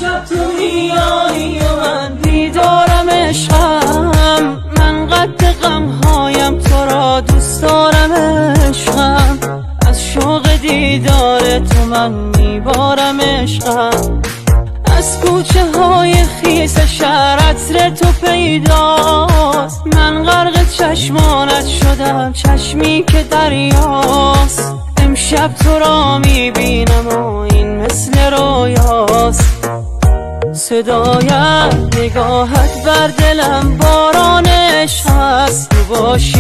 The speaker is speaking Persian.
شب تو میایی و من بیدارم عشقم، من قد غمهایم تو را دوست دارم عشقم، از شوق دیدار تو من میبارم عشقم، از کوچه های خیس شهر عطر تو پیداست، من غرق چشمانت شدم چشمی که دریاست، امشب تو را میبینم و این مثل رویاست، صدایت نگاهت بر دلم باران عشق است، تو باشی